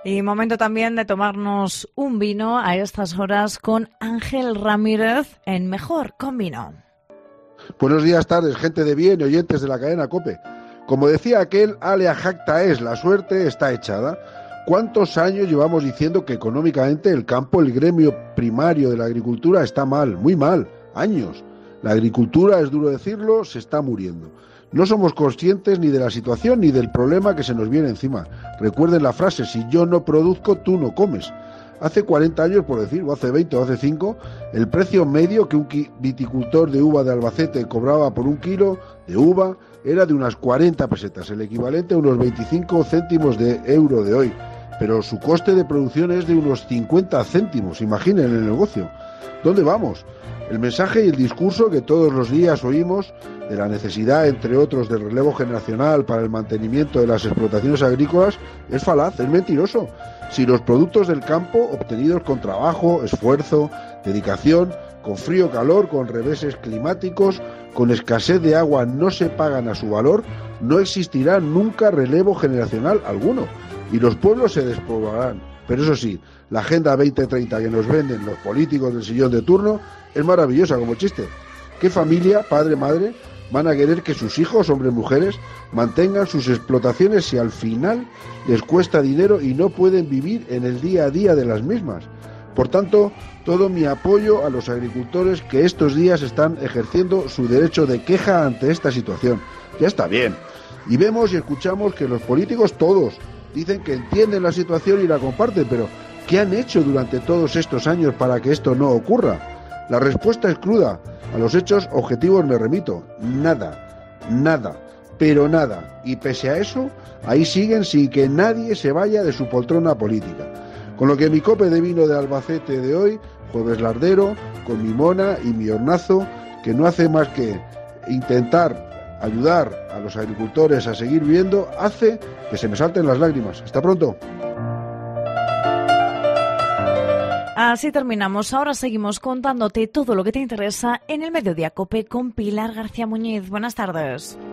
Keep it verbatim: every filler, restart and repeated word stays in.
Y momento también de tomarnos un vino a estas horas con Ángel Ramírez en Mejor con Vino. Buenos días, tardes, gente de bien y oyentes de la cadena COPE. Como decía aquel, alea jacta es, la suerte está echada. ¿Cuántos años llevamos diciendo que económicamente el campo, el gremio primario de la agricultura está mal, muy mal? Años. La agricultura, es duro decirlo, se está muriendo. No somos conscientes ni de la situación ni del problema que se nos viene encima. Recuerden la frase, si yo no produzco, tú no comes. Hace cuarenta años, por decir, o hace veinte o hace cinco, el precio medio que un viticultor de uva de Albacete cobraba por un kilo de uva era de unas cuarenta pesetas, el equivalente a unos veinticinco céntimos de euro de hoy. Pero su coste de producción es de unos cincuenta céntimos, imaginen el negocio. ¿Dónde vamos? El mensaje y el discurso que todos los días oímos de la necesidad, entre otros, del relevo generacional para el mantenimiento de las explotaciones agrícolas es falaz, es mentiroso. Si los productos del campo, obtenidos con trabajo, esfuerzo, dedicación, con frío, calor, con reveses climáticos, con escasez de agua, no se pagan a su valor, no existirá nunca relevo generacional alguno y los pueblos se despoblarán. Pero eso sí, la Agenda veinte treinta que nos venden los políticos del sillón de turno es maravillosa como chiste. ¿Qué familia, padre, madre, van a querer que sus hijos, hombres, mujeres, mantengan sus explotaciones si al final les cuesta dinero y no pueden vivir en el día a día de las mismas? Por tanto, todo mi apoyo a los agricultores que estos días están ejerciendo su derecho de queja ante esta situación. Ya está bien. Y vemos y escuchamos que los políticos todos dicen que entienden la situación y la comparten, pero ¿qué han hecho durante todos estos años para que esto no ocurra? La respuesta es cruda. A los hechos objetivos me remito. Nada, nada, pero nada. Y pese a eso, ahí siguen sin que nadie se vaya de su poltrona política. Con lo que mi cope de vino de Albacete de hoy, jueves lardero, con mi mona y mi hornazo, que no hace más que intentar ayudar a los agricultores a seguir viviendo, hace que se me salten las lágrimas. Hasta pronto. Así terminamos. Ahora seguimos contándote todo lo que te interesa en el Mediodía Cope con Pilar García Muñiz. Buenas tardes.